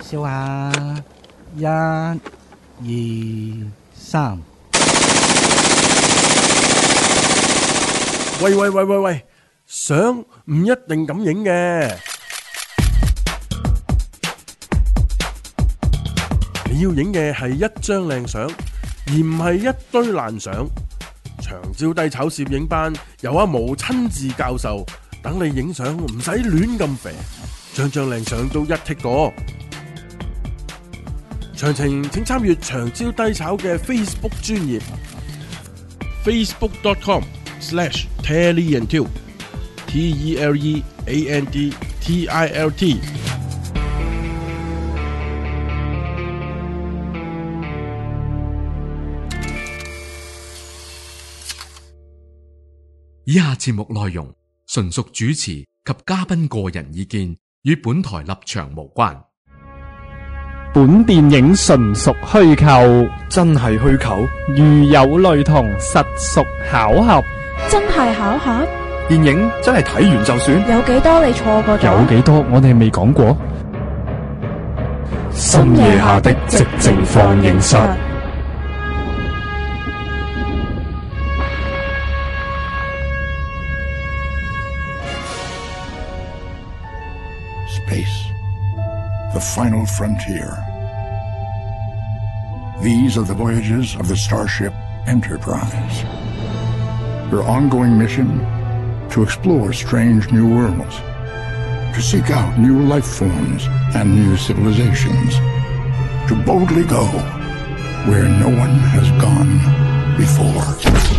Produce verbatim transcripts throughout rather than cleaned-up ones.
笑下，一、二、三。 喂喂喂喂喂，相唔一定咁影嘅，你要影嘅係一張靚相，而唔係一堆爛相。長招低炒攝影班由阿毛親自教授，等你影相唔使亂咁肥，張張靚相都一剔過。詳情請參閱長招低炒嘅 Facebook 專頁 facebook dot com slash teleantilt T E L E A N D T I L T。 以下節目內容純屬主持及嘉賓個人意見，與本台立場無關。 本電影純屬虛構， 真係虛構？ 如有雷同，實屬巧合。 真係巧合？ 電影真係睇完就算？ 有幾多你錯過咗？ 有幾多我哋未講過？深夜下的寂靜放映室。 Space, the final frontier. These are the voyages of the starship Enterprise. Her ongoing mission, to explore strange new worlds, to seek out new life forms and new civilizations, to boldly go where no one has gone before.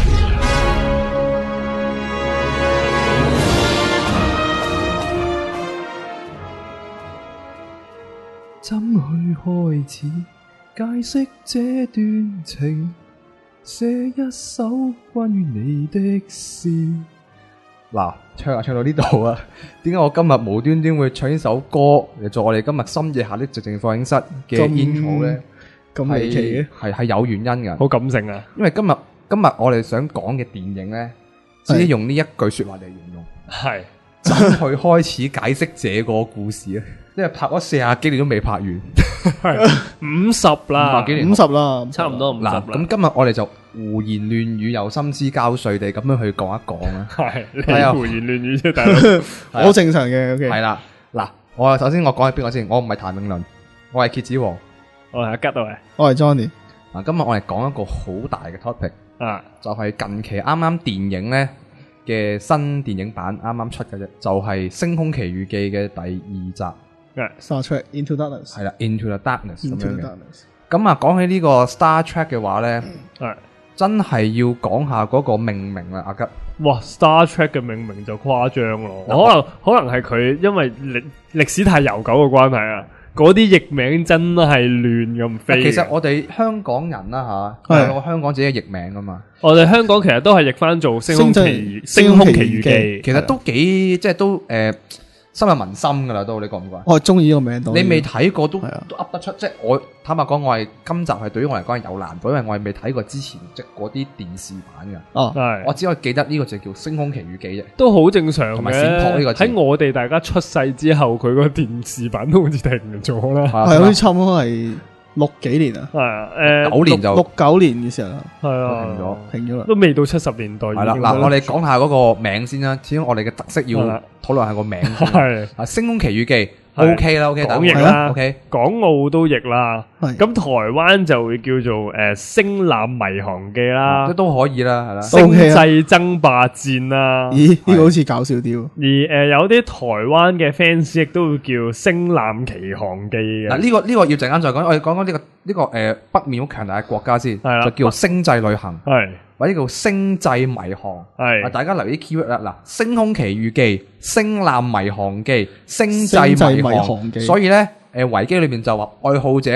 怎去開始解釋這段情？寫一首關於你的詩。嗱，唱下唱到呢度啊！點解我今日無端端會唱呢首歌嚟做我哋今日深夜下的寂靜放映室嘅 intro 咧？ 咁離奇嘅， 係係有原因嘅， 好感性啊！ 因為今日今日我哋想講嘅電影咧，先用呢一句說話嚟形容， 係怎去開始解釋這個故事啊？因為拍咗四十幾年都未拍完， 五十啦， 五十啦，差唔多五十啦。 咁今日我哋就胡言亂語又心思交瘁地咁樣去講一講啦。 係，你係啊胡言亂語啫，大佬。 好正常嘅。OK，係啦，嗱，我首先我講係邊個先？我唔係譚詠麟，我係蠍子王， 我係阿吉啊喂， 我係 Johnny。 嗱，今日我哋講一個好大嘅 topic 啊， 就係近期啱啱電影咧嘅新電影版啱啱出嘅啫，就係《星空奇遇記》嘅第二集。 Star Trek Into Darkness 係啦 ，Into the Darkness 咁 Into 樣 the 嘅。 Darkness 咁啊，講起呢個 Star Trek 嘅話咧， 係真係要講下嗰個命名啦，阿吉。 哇 ，Star Trek 嘅命名就誇張咯， 嗱可能可能係佢因為歷歷史太悠久嘅關係啊，嗰啲譯名真係亂咁飛。 其實我哋香港人啦吓， 係有個香港自己嘅譯名噶嘛。 我哋香港其實都係譯翻做星空奇星空奇遇記， 其實都幾即係都誒深入民心噶啦，都你覺唔覺？ 我係中意呢個名多啲。 你未睇過都都噏得出，即係我坦白講，我係今集係對於我嚟講係有難度，因為我係未睇過之前即係嗰啲電視版嘅。 哦， 係我只可以記得呢個就叫《星空奇遇記》啫， 都好正常嘅。 同埋閃撲呢個字喺我哋大家出世之後，佢個電視版都好似停咗啦。 係好似差唔多係六幾年啊， 係啊，誒九年就六九年嘅時候， 係啊， 停咗， 停咗啦， 都未到七十年代已經。 係啦，嗱，我哋講下嗰個名先啦。始終我哋嘅特色要係啦討論下個名先。 係啊，《星空奇遇記》 係 OK 啦，OK， 港譯啦 ，OK， 港澳都譯啦。 係咁台灣就會叫做誒《星艦迷航記》啦， 都都可以啦，係啦。 星際爭霸戰啦。 咦，呢個好似搞笑啲喎。 而誒有啲台灣嘅 fans 亦都會叫《星艦奇航記》嘅。 嗱，呢個呢個要陣間再講，我哋講講呢個呢個誒北面好強大嘅國家先， 係啦就叫星際旅行， 係或者叫星際迷航。 係啊，大家留意啲 keyword 啦。嗱，星空奇遇記、星艦迷航記、星際迷星際迷航航記所以咧，誒維基裏面就話愛好者咧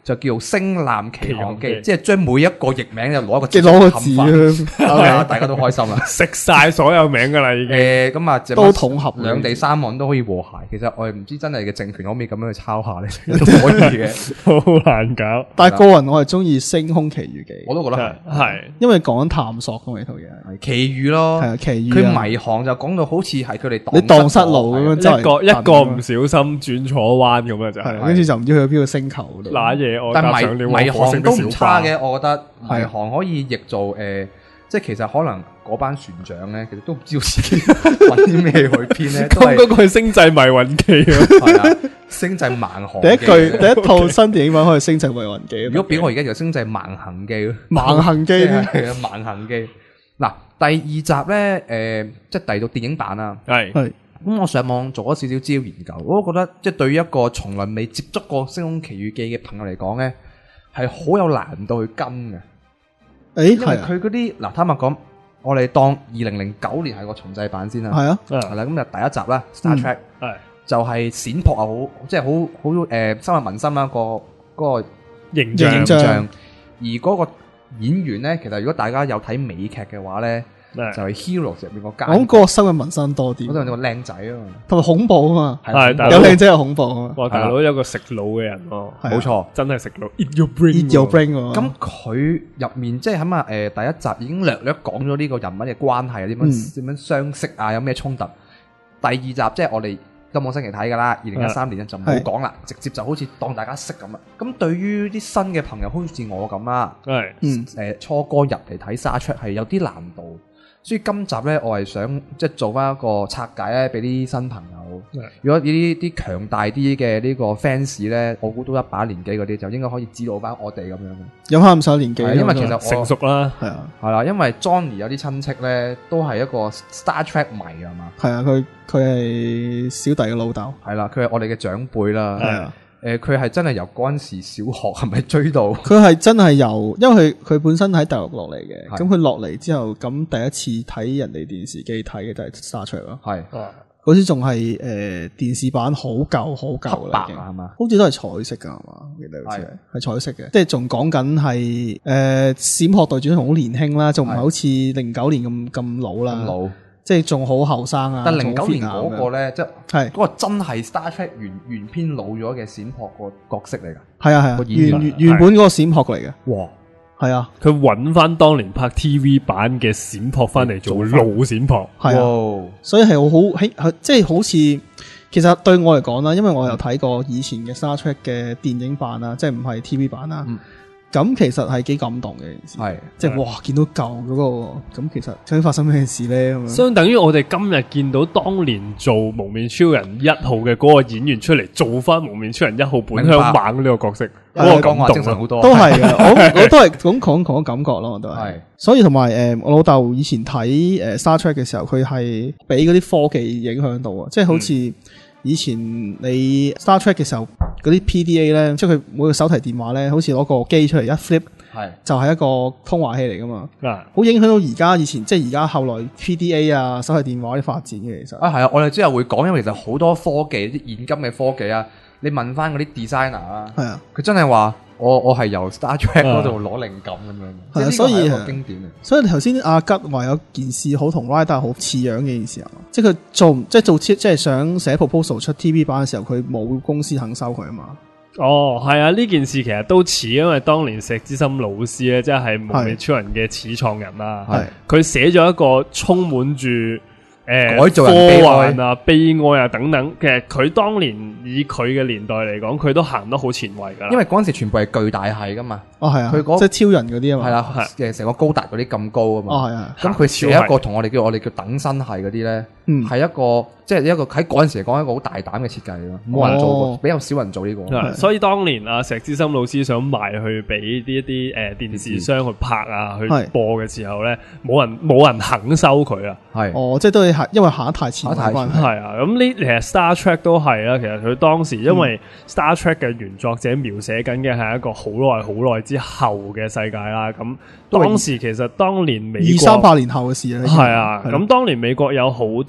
就叫《星艦奇航記》， 奇航記即係將每一個譯名就攞一個即係攞個字係啊，大家都開心啦。 食晒所有名噶啦，已經。 誒咁啊， 都統合兩地三岸都可以和諧。其實我哋唔知真係嘅政權可唔可以咁樣去抄下咧，都可以嘅， 好難搞。 但係個人我係中意《星空奇遇記》， 我都覺得係， 係因為講緊探索咁呢套嘢， 係奇遇咯， 係啊奇遇啊。 佢迷航就講到好似係佢哋你蕩失路咁樣， 一個一個唔小心轉錯彎咁啊，就係跟住就唔知去邊個星球度。 嗱嘢我但搭上了迷迷航都唔差嘅， 我我覺得迷航可以譯做誒，即係其實可能嗰班船長咧，其實都唔知道自己揾啲咩去編咧。 咁嗰個係星際迷魂記啊， 係啊，星際盲航。 第一句第一套新電影版可以星際迷魂記。 如果俾我而家就星際盲行記咯， 盲行記係啊，盲行記。嗱，第二集咧，誒，即係第二套電影版啊， 係係。 咁我上網做咗少少資料研究，我都覺得即係對於一個從來未接觸過《星空奇遇記》嘅朋友嚟講咧，係好有難度去跟嘅。 誒， 因為佢嗰啲嗱，坦白講，我哋當二零零九年係個重製版先啦。 係啊， 係啦，咁就第一集啦，《Star Trek》 係就係閃撲啊，好即係好好誒深入民心啦，個嗰個形形象。 而嗰個演員咧，其實如果大家有睇美劇嘅話咧，就係 Heroes 入面個奸。 講個深入民心多啲。 嗰度有個靚仔啊嘛， 同埋恐怖啊嘛， 係有靚仔有恐怖啊嘛。 哇，大佬有個食腦嘅人咯， 冇錯， 真係食腦 ，eat your brain，eat your brain。 咁佢入面即係起碼誒第一集已經略略講咗呢個人物嘅關係啊，點樣點樣相識啊，有咩衝突。第二集即係我哋今個星期睇噶啦，二零一三年咧就唔好講啦，直接就好似當大家識咁啊。咁對於啲新嘅朋友，好似我咁啦， 係誒初哥入嚟睇Star Trek係有啲難度。所以今集咧，我係想即係做翻一個拆解咧，俾啲新朋友。如果呢啲啲強大啲嘅呢個 fans 咧，我估都一把年紀嗰啲，就應該可以指導翻我哋咁樣嘅。 有翻咁上年紀， 因為其實我成熟啦， 係啊， 係啦，因為 Johnny 有啲親戚咧，都係一個 Star Trek 迷啊嘛。 係啊，佢佢係小弟嘅老豆， 係啦，佢係我哋嘅長輩啦。 係啊。 誒，佢係真係由嗰陣時小學係咪追到？ 佢係真係由，因為佢佢本身喺大陸落嚟嘅，咁佢落嚟之後，咁第一次睇人哋電視機睇嘅就係 Star Trek 咯。 係， 嗰時仲係誒電視版好舊好舊啦， 黑白係嘛？ 好似都係彩色噶係嘛？我記得好似係係彩色嘅，即係仲講緊係誒閃學隊長好年輕啦，仲唔係好似零九年咁咁老啦。 老。 即係仲好後生啊！ 但零九年嗰個咧，即係嗰個真係 Star Trek 原原篇老咗嘅閃學個角色嚟㗎。 係啊係啊，原原原本嗰個閃學嚟嘅。 哇！ 係啊， 佢揾翻當年拍 T V 版嘅閃學翻嚟做老閃學。 係啊，所以係好好即係好似其實對我嚟講啦，因為我有睇過以前嘅 Star Trek 嘅電影版啦，即係唔係 T V 版啦。嗯咁其實係幾感動嘅件事，係即係哇！見到舊嗰個咁，其實究竟發生咩事咧？咁相等於我哋今日見到當年做幪面超人一號嘅嗰個演員出嚟做翻幪面超人一號本鄉猛呢個角色，嗰個感動好多， 都係嘅。我我都係咁講講感覺咯，我都係。所以同埋誒，我老豆以前睇誒 Star Trek 嘅時候，佢係俾嗰啲科技影響到啊，即係好似以前你 Star Trek 嘅時候。嗰啲 P D A 咧，即係佢每個手提電話咧，好似攞個機出嚟一 flip，係就係一個通話器嚟噶嘛，好影響到而家以前，即係而家後來 P D A 啊、手提電話啲發展嘅其實啊係啊，我哋之後會講，因為其實好多科技啲現今嘅科技啊，你問翻嗰啲 designer 啊，係啊，佢真係話我我係由 Star Trek 嗰度攞靈感咁樣，係啊， 所以係經典嘅。 所以你頭先阿吉話有件事好同 Rider 好似樣嘅件事啊，即係佢做即係做即係想寫 proposal 出 T V 版嘅時候，佢冇公司肯收佢啊嘛。 哦，係啊！呢件事其實都似，因為當年石之森老師咧，即係幪面超人嘅始創人啦。係佢寫咗一個充滿住誒、呃、 改造人科幻啊、悲哀啊等等。其實佢當年以佢嘅年代嚟講，佢都行得好前衛噶。 因為嗰陣時全部係巨大系噶嘛。 哦，係啊， 佢嗰即係超人嗰啲啊嘛。 係啦，嘅成個高達嗰啲咁高啊嘛。 哦，係啊。 咁佢寫一個同我哋叫我哋叫等身系嗰啲咧，係一個。即係一個喺嗰陣時嚟講一個好大膽嘅設計咯，冇人做過，比較少人做呢個。 所以當年啊石之森老師想賣去俾啲一啲誒電視商去拍啊去播嘅時候咧，冇人冇人肯收佢啊。係哦，即係都係因為行得太前嘅關係。 係啊，咁呢其實 Star Trek 都係啦。其實佢當時因為 Star Trek 嘅原作者描寫緊嘅係一個好耐好耐之後嘅世界啦。咁當時其實當年美國二三百年後嘅事啊。 係啊，咁當年美國有好多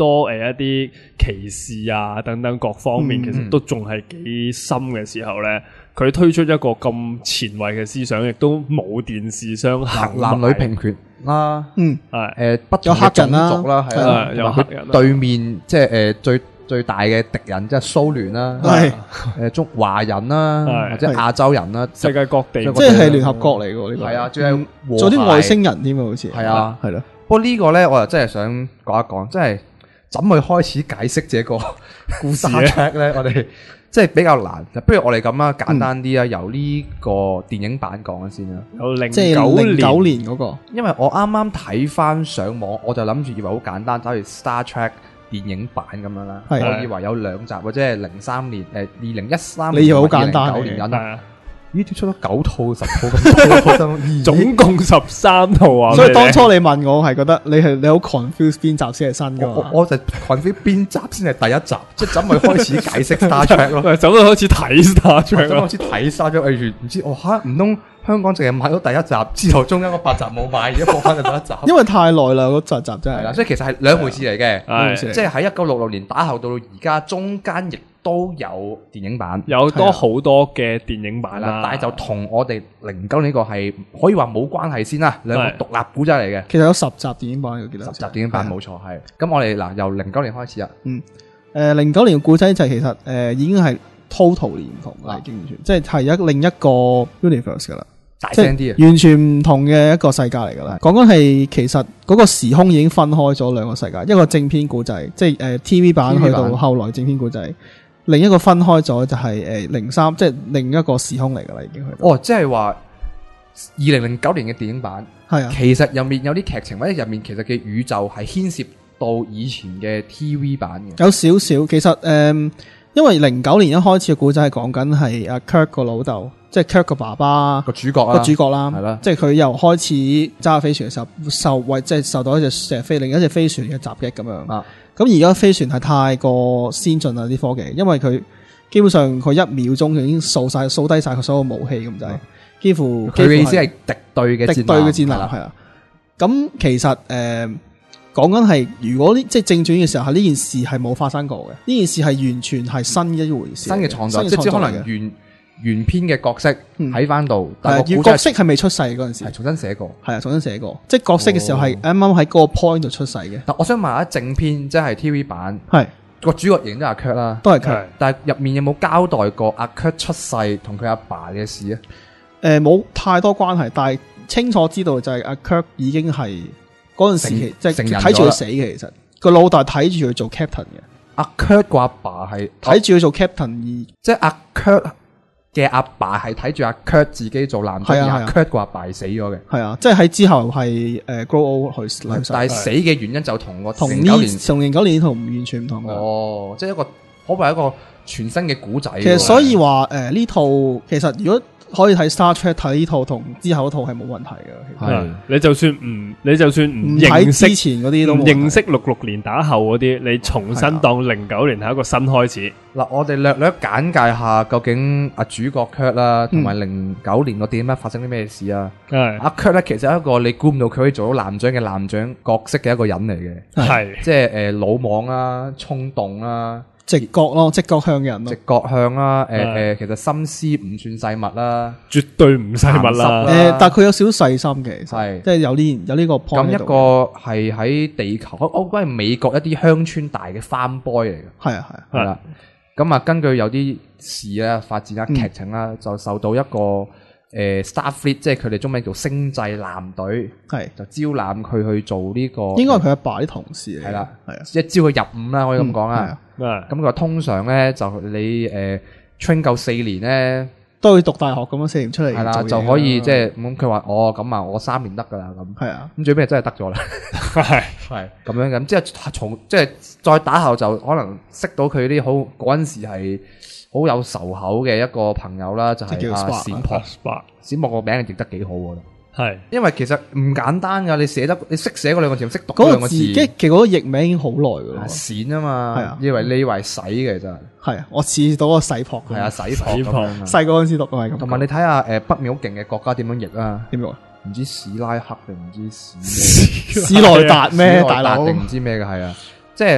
多誒一啲歧視啊等等各方面，其實都仲係幾深嘅時候咧，佢推出一個咁前衛嘅思想，亦都冇電視商行男女平權啦， 嗯， 係誒不同嘅種族啦，係啦， 有黑人對面即係誒最最大嘅敵人即係蘇聯啦， 係誒中華人啦，或者亞洲人啦， 世界各地， 即係聯合國嚟嘅呢個， 係啊，仲有做啲外星人添啊，好似係啊， 係咯。 不過呢個咧，我又真係想講一講，即係怎去開始解釋這個故事咧？我哋即係比較難，不如我哋咁啦，簡單啲啊，由呢個電影版講先啦。 有零即係零九年嗰個， 因為我啱啱睇翻上網，我就諗住以為好簡單，就好似 Star Trek 電影版咁樣啦。我以為有兩集或者係零三年誒二零一三年， 你以為好簡單九年緊。咦，出咗九套十套咁多， 總共十三套啊！ 所以當初你問我係覺得你係你好 confuse 邊集先係新㗎嘛？ 我就 confuse 邊集先係第一集，即係怎咪開始解釋 Star Trek 咯？ 怎咪開始睇 Star Trek？ 怎開始睇 Star Trek？例如唔知我嚇唔通香港淨係買咗第一集，之後中間嗰八集冇買，而家播翻就第一集。 因為太耐啦，嗰集集真係啦， 所以其實係兩回事嚟嘅， 係即係喺一九六六年打後到而家，中間亦都有電影版， 有多好多嘅電影版啦， 但係就同我哋零九年呢個係可以話冇關係先啦，兩個獨立古仔嚟嘅。 其實有十集電影版，我記得十集電影版冇錯係。咁我哋嗱由零九年開始啊， 嗯，誒零九年嘅古仔就係其實誒已經係 total 唔同啦，已經完全即係係一另一個 universe 噶啦。 大聲啲啊！ 完全唔同嘅一個世界嚟噶啦。講緊係其實嗰個時空已經分開咗兩個世界，一個正篇古仔，即係誒 T V 版去到後來正篇古仔，另一個分開咗就係誒零三，即係另一個時空嚟噶啦，已經去到。 哦，即係話二零零九年嘅電影版係啊， 其實入面有啲劇情或者入面其實嘅宇宙係牽涉到以前嘅 T V 版嘅。 有少少，其實誒、嗯，因為零九年一開始嘅古仔係講緊係阿 Kirk 個老豆。即係 Kirk 個爸爸個主角啦， 個主角啦， 係啦， 即係佢由開始揸飛船嘅時候受為即係受到一隻石飛另一隻飛船嘅襲擊咁樣。啊，咁而家飛船係太過先進啦啲科技，因為佢基本上佢一秒鐘就已經掃晒掃低晒佢所有武器咁滯，幾乎佢嘅意思係敵對嘅敵對嘅戰艦係啦。咁其實誒講緊係如果呢即係正傳嘅時候係呢件事係冇發生過嘅，呢件事係完全係新一回事， 新嘅創作，即係可能原。原篇嘅角色喺翻度， 但係角色係未出世嗰陣時， 係重新寫過， 係啊，重新寫過，即係角色嘅時候係啱啱喺嗰個 point 度出世嘅。 但我想問下正篇，即係 T V 版， 係個主角型都係阿 Kirk 啦， 都係 Kirk， 但係入面有冇交代過阿 Kirk 出世同佢阿爸嘅事啊？ 誒，冇太多關係，但係清楚知道就係阿 Kirk 已經係嗰陣時即係睇住佢死嘅，其實個老豆睇住佢做 captain 嘅。 阿 Kirk 個阿爸係睇住佢做 captain 而即係阿 Kirk。嘅阿爸係睇住阿 Kirk 自己做艦長，而阿 Kirk 個阿爸係死咗嘅。係啊，即係喺之後係誒 grow old 去， 但係死嘅原因就同我同呢同零九年呢套完全唔同嘅。 哦，即係一個可謂一個全新嘅古仔。 其實所以話誒呢套其實如果可以睇 Star Trek 睇呢套同之後套係冇問題嘅。 係你就算唔你就算唔睇之前嗰啲都唔認識六六年打後嗰啲，你重新當零九年係一個新開始。 嗱，我哋略略簡介下究竟阿主角 Kirk 啦，同埋零九年個電影發生啲咩事啊？ 係阿 Kirk 咧，其實係一個你估唔到佢可以做到艦長嘅艦長角色嘅一個人嚟嘅。 係即係誒魯莽啦、衝動啦。 直覺咯，直覺向嘅人咯， 直覺向啦，誒誒，其實心思唔算細密啦， 絕對唔細密啦， 誒，但係佢有少少細心嘅， 係， 即係有呢有呢個 point。 咁一個係喺地球，我我覺得係美國一啲鄉村大嘅 farm boy 嚟嘅， 係啊係啊， 係啦，咁啊根據有啲事咧發展啦劇情啦，就受到一個誒 Starfleet，即係佢哋中文叫星際艦隊， 係就招攬佢去做呢個， 應該係佢阿爸啲同事嚟， 係啦， 係啊， 即係招佢入伍啦，可以咁講啦。咁佢話通常咧就你誒 train 夠四年咧， 都要讀大學咁樣四年出嚟， 係啦就可以即係咁。佢話哦咁啊，我三年得噶啦咁，係啊。咁最尾真係得咗啦，係係咁樣咁。即係從即係再打後就可能識到佢啲好嗰陣時係好有仇口嘅一個朋友啦，就係阿閃撲。閃撲個名譯得幾好喎。 係， 因為其實唔簡單噶，你寫得你識寫嗰兩個字，識讀嗰兩個字， 其實嗰個譯名已經好耐噶啦。 閃啊嘛， 係啊， 以為你以為洗嘅真係， 係啊，我似到個洗撲， 係啊，洗撲， 細個嗰陣時讀係咁。 同埋你睇下誒北面好勁嘅國家點樣譯啊？ 點樣？ 唔知史拉克定唔知史咩？ 史內達咩大佬？ 定唔知咩嘅係啊？即係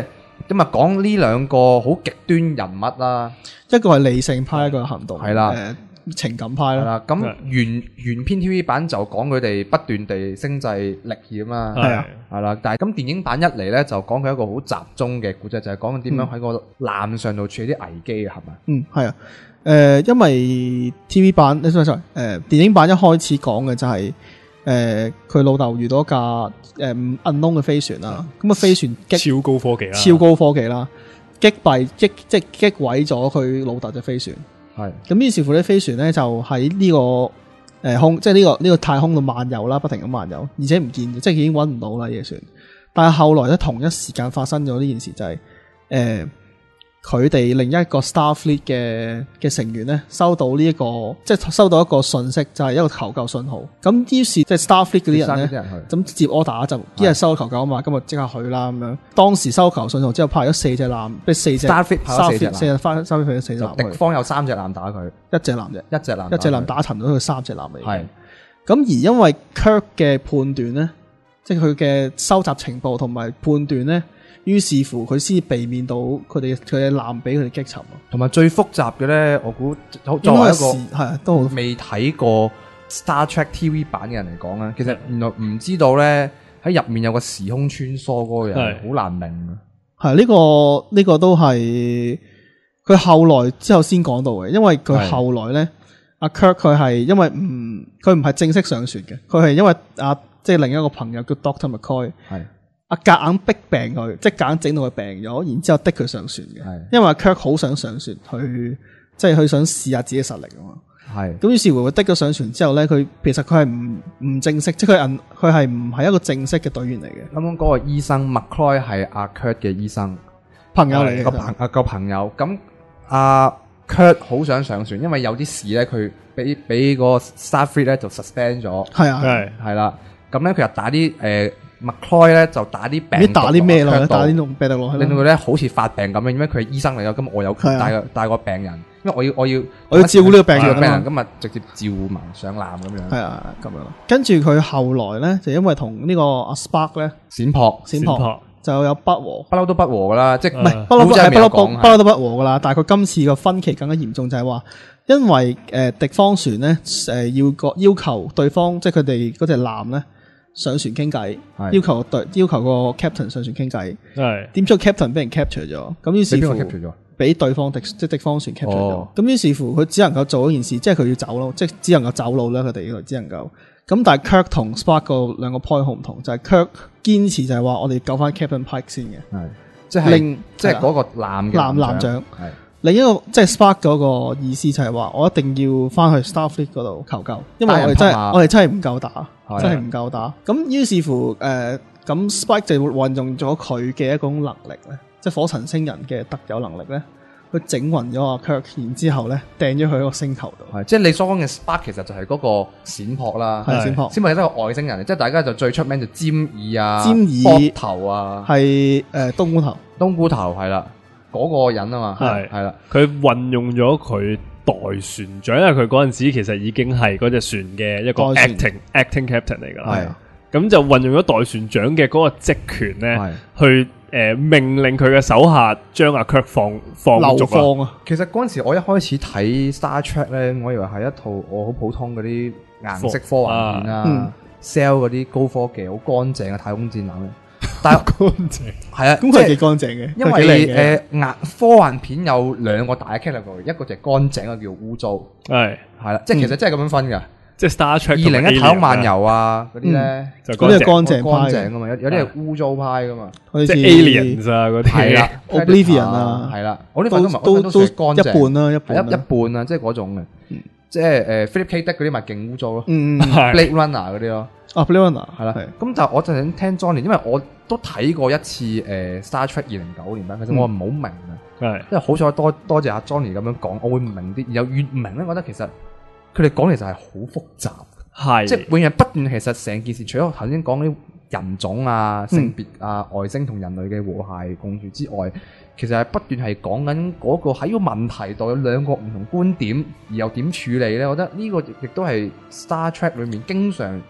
咁啊講呢兩個好極端人物啦， 一個係理性派，一個係行動， 係啦。 誒情感派啦， 咁原原篇 T V 版就講佢哋不斷地星際歷險啦， 係啊， 係啦。但係咁電影版一嚟咧，就講佢一個好集中嘅故仔，就係講緊點樣喺個艦上度處理啲危機嘅，係咪？ 嗯，係啊。誒、呃，因為 T V 版，誒 sorry，誒、呃、電影版一開始講嘅就係誒佢老豆遇到一架誒 unknown 嘅飛船啦，咁啊飛船擊超高科技啦， 超高科技啦，擊斃擊即係擊毀咗佢老豆隻飛船。係咁，於是乎啲飛船咧就喺呢、這個誒、呃、空，即係呢、這個呢、這個太空度漫遊啦，不停咁漫遊，而且唔見，即係已經揾唔到啦呢隻船。但係後來咧，同一時間發生咗呢件事，就係、是、誒。呃佢哋另一個 Starfleet 嘅嘅成員咧，收到呢、這、一個即係收到一個訊息，就係、是、一個求救信號。咁於是即係 Starfleet 嗰啲人咧，咁接 order 就一日收到求救啊嘛，今日即刻去啦咁樣。當時收求信號之後，派咗四隻艦，即係四隻 Starfleet 派咗四隻艦， 四隻翻 Starfleet 派咗四隻艦。 敵方有三隻艦打佢， 一隻艦啫， 一隻艦， 一隻艦打沉咗佢三隻艦嚟。 係咁而因為 Kirk 嘅判斷咧，即係佢嘅收集情報同埋判斷咧。於是乎，佢先避免到佢哋佢嘅艦俾佢哋擊沉。 同埋最複雜嘅咧，我估作為一個係都未睇過 Star Trek T V 版嘅人嚟講咧，其實原來唔知道咧喺入面有個時空穿梭嗰個人好難明啊。 係呢、這個呢、這個都係佢後來之後先講到嘅，因為佢後來咧，阿 Kirk 佢係因為唔佢唔係正式上船嘅，佢係因為阿即係另一個朋友叫 Doctor McCoy 係。阿夾硬逼病佢，即係夾硬整到佢病咗，然之後逼佢上船嘅。因為阿 Kirk 好想上船去，即係佢想試下自己嘅實力啊嘛。係。咁於是乎佢逼咗上船之後咧，佢其實佢係唔唔正式，即係佢佢係唔係一個正式嘅隊員嚟嘅。 啱啱嗰個醫生 McCoy 係阿 Kirk 嘅醫生朋友嚟嘅個朋啊個朋友。咁阿 Kirk 好想上船，因為有啲事咧，佢俾俾個 Starfleet 咧就 suspend 咗。係啊，係係啦。咁咧佢又打啲誒。呃McCoy 咧就打啲病毒， 打啲咩落去？打啲病毒落去， 令到佢咧好似發病咁樣。因為佢係醫生嚟嘅，咁我有帶個帶個病人，因為我要我要我要照顧呢個病人， 病人咁啊直接召埋上艦咁樣。係啊，咁樣。 跟住佢後來咧，就因為同呢個阿 Spark 咧閃撲閃撲就有不和， 不嬲都不和噶啦，即係唔係不嬲不嬲不不嬲都不和噶啦。但係佢今次個分歧更加嚴重，就係話因為誒敵方船咧誒要個要求對方，即係佢哋嗰隻艦咧。上船傾偈，要求對要求個 captain 上船傾偈，係點知 captain 俾人 capture 咗，咁於是乎俾對方敵即係敵方船 capture 咗，咁於是乎佢只能夠做一件事，即係佢要走咯，即係只能夠走路啦，佢哋只能夠。咁但係 Kirk 同 Spark 個兩個 point 好唔同，就係、是、Kirk 堅持就係話我哋救翻 Captain Pike 先嘅，係即係令即係嗰個艦嘅艦艦長。係另一個即係 Spark 嗰個意思就係話我一定要翻去 Starfleet 嗰度求救，因為我哋真係我哋真係唔夠打。真係唔夠打，咁於是乎，誒、呃，咁 Spike 就會運用咗佢嘅一種能力咧，即係火塵星人嘅特有能力咧，去整暈咗阿 Kirk，然之後咧掟咗佢喺個星球度。係， 即係你所講嘅 Spark 其實就係嗰個閃撲啦，係閃撲，閃撲係一個外星人嚟，即係大家就最出名就尖耳啊， 尖耳頭啊， 係誒冬菇頭， 冬菇頭係啦，嗰、那個人啊嘛，係係啦， 佢運用咗佢。代船長，因為佢嗰陣時其實已經係嗰隻船嘅一個 acting acting captain 嚟噶啦，咁就運用咗代船長嘅嗰個職權咧，去誒、呃、命令佢嘅手下將阿 Kirk 放放逐放啊。 其實嗰陣時我一開始睇 Star Trek 咧，我以為係一套我好普通嗰啲顏色科幻片啊 ，sell 嗰啲高科技好乾淨嘅太空戰艦咧。但係乾淨係啊， 咁佢係幾乾淨嘅， 因為誒，顏科幻片有兩個大嘅 category，一個就係乾淨，一個叫污糟，係係啦，即係其實真係咁樣分嘅，即係 Star Trek 二零一太空漫遊啊嗰啲咧， 就嗰啲係乾淨乾淨噶嘛，有有啲係污糟派噶嘛， 即係 Aliens 啊嗰啲， 係啦 ，Oblivion 啊， 係啦，我啲粉都都都一半啦，一半一一半啊，即係嗰種嘅，即係誒 Philip K. Dick 嗰啲咪勁污糟咯，Blade Runner 嗰啲咯。 啊 Blade Runner 係啦， 咁就我就想聽 Johnny，因為我都睇過一次誒、呃、Star Trek 二零九年版，其實我唔好明啊，係、嗯，因為好彩多多謝阿 Johnny 咁樣講，我會唔明啲，然後越唔明咧，覺得其實佢哋講其實係好複雜，係，即係永遠不斷，其實成件事除咗頭先講啲人種啊、性別啊、嗯、外星同人類嘅和諧共處之外，其實係不斷係講緊嗰個喺個問題度有兩個唔同觀點，而又點處理咧？我覺得呢個亦都係 Star Trek 裏面經常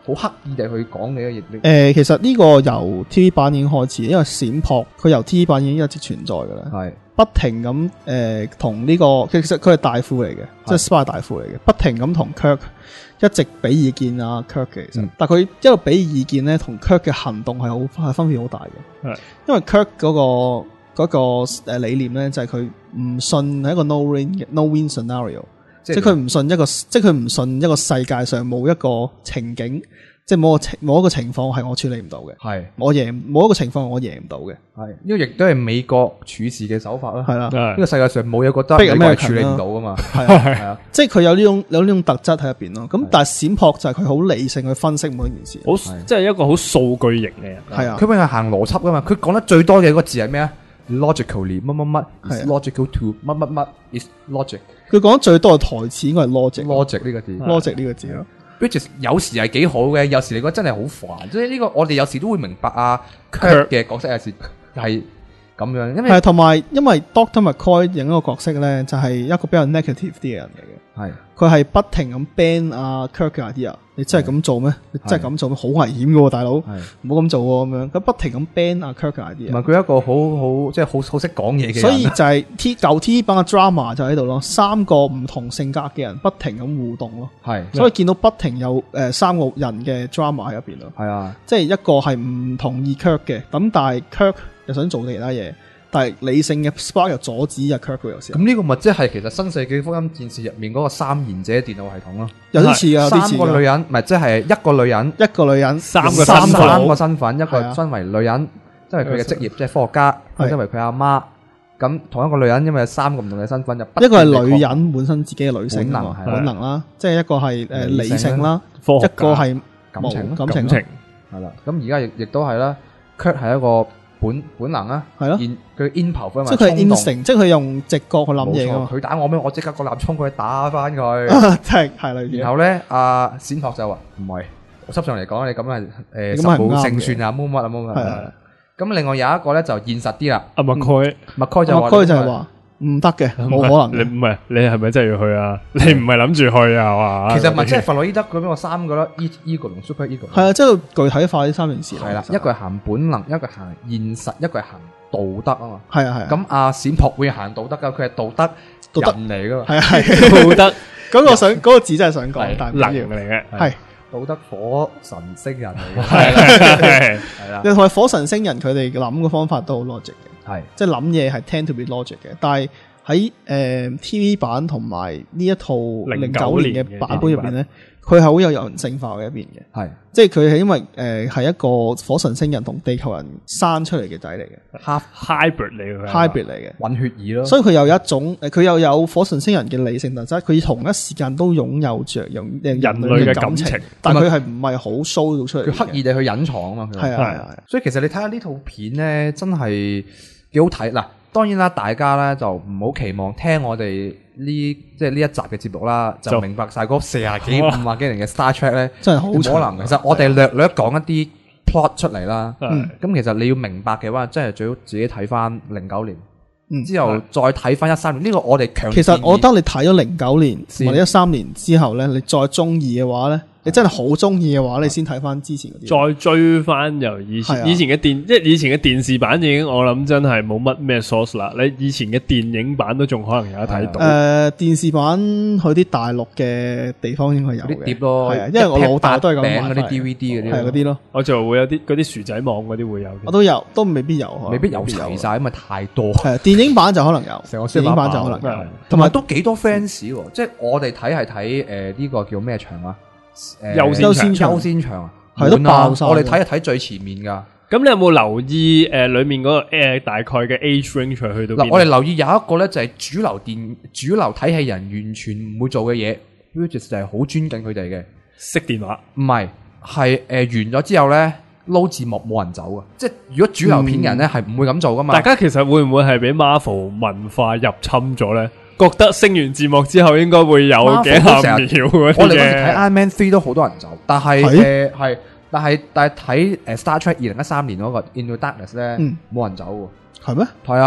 好刻意地去講嘅嘢。 誒，其實呢個由 T V 版已經開始，因為閃撲佢由 T V 版已經一直存在㗎啦。係不停咁誒同呢個其實佢係大副嚟嘅，即係 Spy 大副嚟嘅，不停咁同 Kirk 一直俾意見啊 Kirk 嘅，其實，嗯、但係佢一路俾意見咧，同 Kirk 嘅行動係好係分別好大嘅。係因為 Kirk 嗰個嗰個誒理念咧，就係佢唔信係一個 no win 嘅 no win scenario，即係佢唔信一個即係佢唔信一個世界上冇一個情景。即係冇個情冇一個情況係我處理唔到嘅，係我贏冇一個情況我贏唔到嘅，係呢個亦都係美國處事嘅手法啦，係啦，呢個世界上冇嘢覺得美國係處理唔到噶嘛，係啊係啊，即係佢有呢種有呢種特質喺入邊咯。咁但係閃撲就係佢好理性去分析每一件事， 好即係一個好數據型嘅人， 係啊， 佢咪係行邏輯噶嘛，佢講得最多嘅一個字係咩啊 ？logically 乜乜乜 is logical to 乜乜乜 is logic， 佢講得最多嘅台詞應該係 logic，logic 呢個字 ，logic 呢個字咯。 which 有時係幾好嘅，有時你覺得真係好煩，即係呢個我哋有時都會明白啊 Kirk 嘅角色有時係咁樣，因為係同埋因為 Doctor McCoy 影一個角色咧，就係一個比較 negative 啲嘅人嚟嘅，係佢係不停咁 ban 啊 Kirk 嘅 idea，你真係咁做咩？你真係咁做咩？好危險嘅喎，大佬，唔好咁做喎咁樣，咁不停咁 ban 啊 Kirk 嘅 idea， 同埋佢一個好好即係好好識講嘢嘅人， 所以就係 T 舊 T V 版嘅 drama 就喺度咯，三個唔同性格嘅人不停咁互動咯，係，所以見到不停有誒三個人嘅 drama 喺入邊咯，係啊，即係一個係唔同意 Kirk 嘅，咁但係 Kirk 又想做其他嘢。但係理性嘅 Spark 又阻止阿 Kirk 有時。 咁呢個咪即係其實新世紀福音戰士入面嗰個三賢者電腦系統咯， 有啲似啊， 三個女人，唔係即係一個女人， 一個女人， 三個三三個身份，一個身為女人，即係佢嘅職業，即係科學家，身為佢阿媽。咁同一個女人，因為有三個唔同嘅身份，就一個係女人本身自己嘅女性能本能啦，即係一個係誒理性啦，一個係感情感情係啦。咁而家亦亦都係啦 ，Kirk 係一個。本本能啊，係咯，佢 impulse 即係佢 instinct，即係佢用直覺去諗嘢啊。 佢打我咩？我即刻個立衝過去打翻佢。 係係啦。 然後咧，阿閃撲就話唔係，我執上嚟講，你咁係誒實冇勝算啊，冇乜啊，冇乜。係咁另外有一個咧就現實啲啦。 阿麥開， 麥開就麥開就係話唔得嘅，冇可能。 你唔係你係咪真係要去啊？你唔係諗住去啊？嘛？ 其實咪即係弗洛伊德佢邊個三個咯 ，ego 同 super ego。 係啊，即係具體化呢三件事。 係啦，一個係行本能，一個係行現實，一個係行道德啊嘛。 係啊係啊。咁阿閃撲會行道德噶，佢係道德道德人嚟噶嘛。 係啊係。道德嗰個想嗰個字真係想講，但係能嚟嘅。 係道德火神星人嚟嘅。 係係係啦。你同埋火神星人佢哋諗嘅方法都好 logic 嘅。係，即係諗嘢係 tend to be logic 嘅，但係喺誒 T V 版同埋呢一套零九年嘅版本入邊咧，佢係好有人性化嘅一邊嘅，係，即係佢係因為誒係一個火神星人同地球人生出嚟嘅仔嚟嘅 ，half hybrid 嚟嘅 ，hybrid 嚟嘅混血兒咯， 所以佢有一種誒，佢又有火神星人嘅理性特質，佢同一時間都擁有着有人類嘅感情，但係佢係唔係好 show 到出嚟， 佢刻意地去隱藏啊嘛， 係啊係啊， 所以其實你睇下呢套片咧，真係幾好睇嗱。當然啦，大家咧就唔好期望聽我哋呢即係呢一集嘅節目啦，就明白晒嗰四廿幾、五廿幾年嘅 Star Trek 咧，真係好可能。其實我哋略略講一啲 plot 出嚟啦。咁其實你要明白嘅話，真係最好自己睇翻零九年，之後再睇翻一三年。呢個我哋強。其實我覺得你睇咗零九年或者一三年之後咧，你再中意嘅話咧。你真係好中意嘅話，你先睇翻之前嗰啲。再追翻由以前，以前嘅電，即係以前嘅電視版已經，我諗真係冇乜咩 source 啦。你以前嘅電影版都仲可能有得睇到。誒，電視版去啲大陸嘅地方應該有啲碟咯， 係啊，因為我老豆都係咁買嗰啲 D V D 嗰啲， 係嗰啲咯。 我就會有啲嗰啲薯仔網嗰啲會有。 我都有，都未必有， 未必有齊晒，因為太多。 係電影版就可能有，成個電影版就可能有， 同埋都幾多 fans 喎。即係我哋睇係睇誒呢個叫咩場啊？ 優先場，優先場啊， 係都爆晒。 我哋睇係睇最前面噶。 咁你有冇留意誒裏面嗰個誒大概嘅 age range 去到邊？ 嗱，我哋留意有一個咧就係主流電主流睇戲人完全唔會做嘅嘢 which 就係好尊敬佢哋嘅， 熄電話。 唔係，係誒完咗之後咧撈字幕冇人走啊！即係如果主流片人咧係唔會咁做噶嘛。 大家其實會唔會係俾 Marvel 文化入侵咗咧？覺得升完字幕之後應該會有幾下秒嗰啲嘢。 我哋嗰時睇 Iron Man three都好多人走，但係誒係，但係但係睇誒 Star Trek 二零一三年嗰個 Into Darkness 咧冇人走喎。 係咩？ 係啊，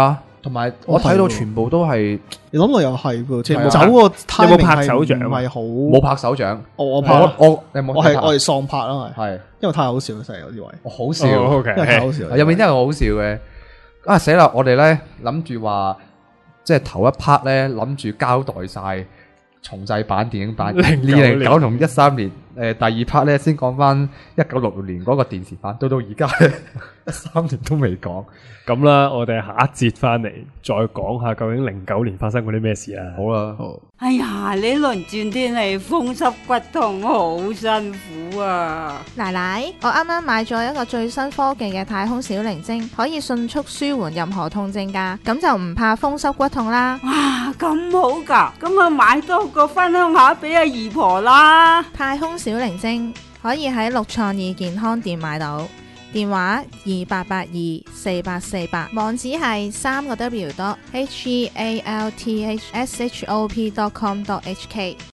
同埋我睇到全部都係， 你諗落又係喎，即係係啊走個 timing 有冇拍手掌係唔係好冇拍手掌。 我我拍我我你有冇我睇拍係我係喪拍啦，係係因為太好笑啦，成日有啲位， 我好笑， 哦，OK 因為太好笑啦， 入面真係好笑嘅。啊死啦！我哋咧諗住話，即係頭一 part 咧諗住交代晒重製版、電影版二零零九同一三年。誒第二 part 咧先講翻一九六六年嗰個電視版，到到而家一三年都未講。 咁啦，我哋下一節翻嚟再講下究竟零九年發生過啲咩事啊？ 好啦， 好。 哎呀，呢輪轉天氣風濕骨痛，好辛苦啊！ 奶奶，我啱啱買咗一個最新科技嘅太空小靈精，可以迅速舒緩任何痛症㗎，咁就唔怕風濕骨痛啦。 哇，咁好㗎，咁啊買多個分享下俾阿姨婆啦。 太空小靈精可以喺六創意健康店買到，電話二八八二四八四八，網址係三個 W dot H E A L T H S H O P dot com dot H K。